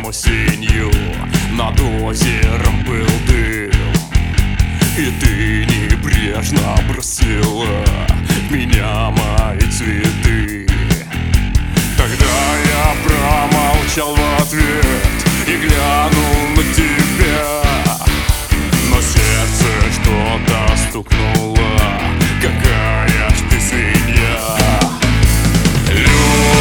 Летом осенью над озером был дым, и ты небрежно бросила в меня мои цветы. Тогда я промолчал в ответ и глянул на тебя, но сердце что-то стукнуло. Какая ж ты свинья, Люба,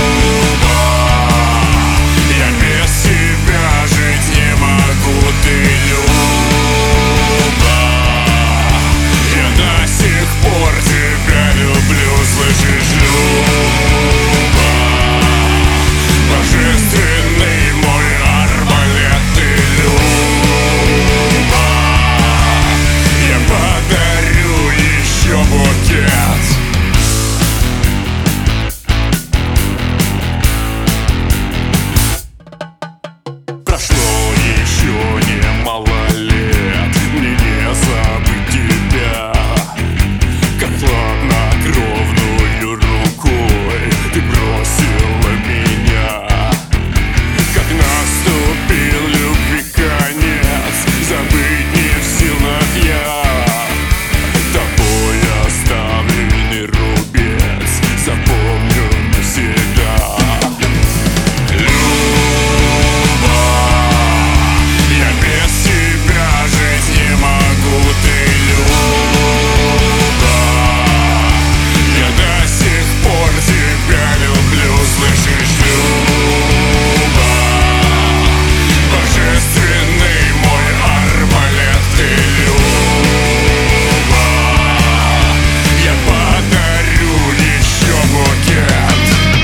я без тебя жить не могу. Ты, Люба, я до сих пор тебя люблю, слышишь, Люба? Божественный мой арбалет, ты, Люба, я подарю еще букет. Прошло еще немало лет, мне не забыть тебя. Как хладнокровную рукой ты бросила меня. Как наступил любви конец, забыть не в силах я. Тобой оставленный рубец запомню навсегда. Люба, я без тебя жить не могу. Ты, Люба, я до сих пор тебя люблю, слышишь, Люба? Божественный мой арбалет, ты, Люба, я подарю еще букет.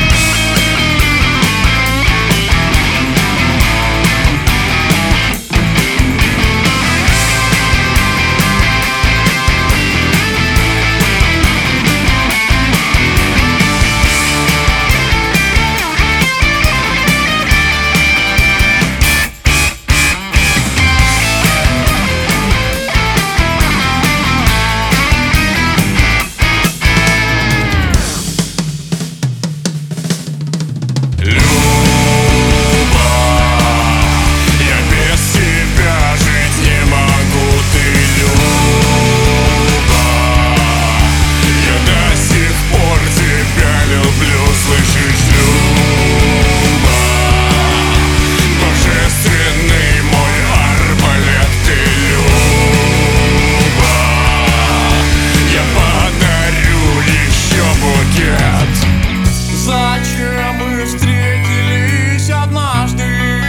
Зачем мы встретились однажды?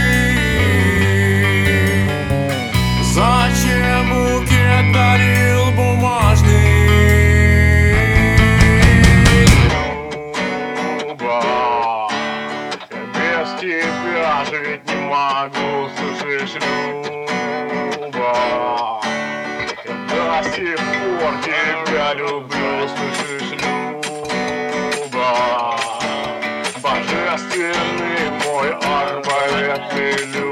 Зачем букет дарил бумажный? Люба, я без тебя жить не могу, слышишь, Люба? Я до сих пор тебя люблю, слышишь, Люба? Божественный мой арбалет, ты, Люба.